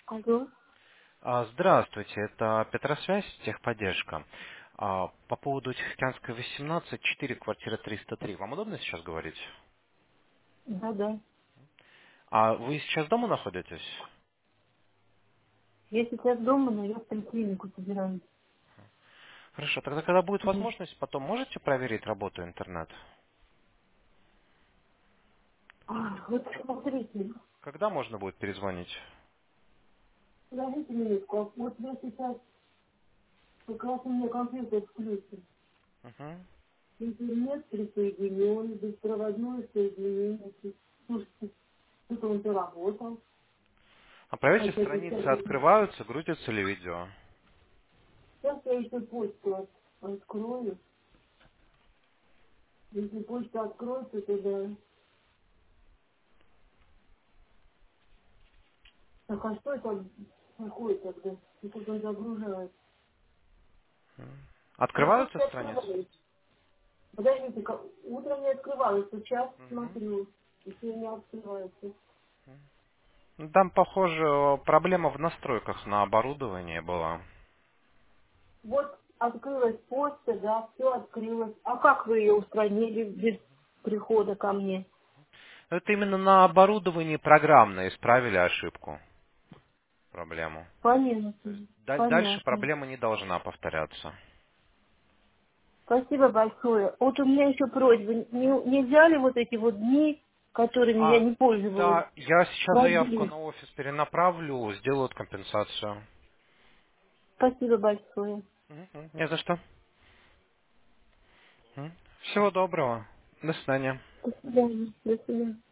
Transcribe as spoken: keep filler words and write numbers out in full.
Алло. А, Здравствуйте, это Петросвязь, техподдержка. А, По поводу Тихоокеанской восемнадцать, четыре, квартира триста три. Вам удобно сейчас говорить? Да, да. А вы сейчас дома находитесь? Я сейчас дома, но я в поликлинику собираюсь. Хорошо, тогда когда будет Да. возможность, потом можете проверить работу интернет? А, вот смотрите, Когда можно будет перезвонить? подождите минутку. А вот я сейчас как раз у меня компьютер включен. Мгм. Интернет присоединен, беспроводное соединение. Слушайте, тут он заработал. А проверьте, Хотя бы страницы сейчас, открываются, грузится ли видео. сейчас я еще почту от- открою. Если почта откроется, то да. Так а что это такое тогда? И как он загружает? Я Открываются почту страницы? открываю. Подождите, как- утром не открывалось, сейчас Мгм. смотрю, еще не открывается. Ну, Там, похоже, проблема в настройках на оборудование была. Вот открылась почта, да, все открылось. А как вы ее устранили без прихода ко мне? Это именно на оборудовании программно исправили ошибку, проблему. Понятно, То есть да- дальше понятно. проблема не должна повторяться. Спасибо большое. Вот у меня еще просьба, не, нельзя ли вот эти вот дни, которыми я А, не пользовалась, да, я сейчас заявку продлить? на офис перенаправлю, сделают компенсацию. Спасибо большое. Мгм, не за что. М. Всего доброго. До свидания. До свидания. До свидания.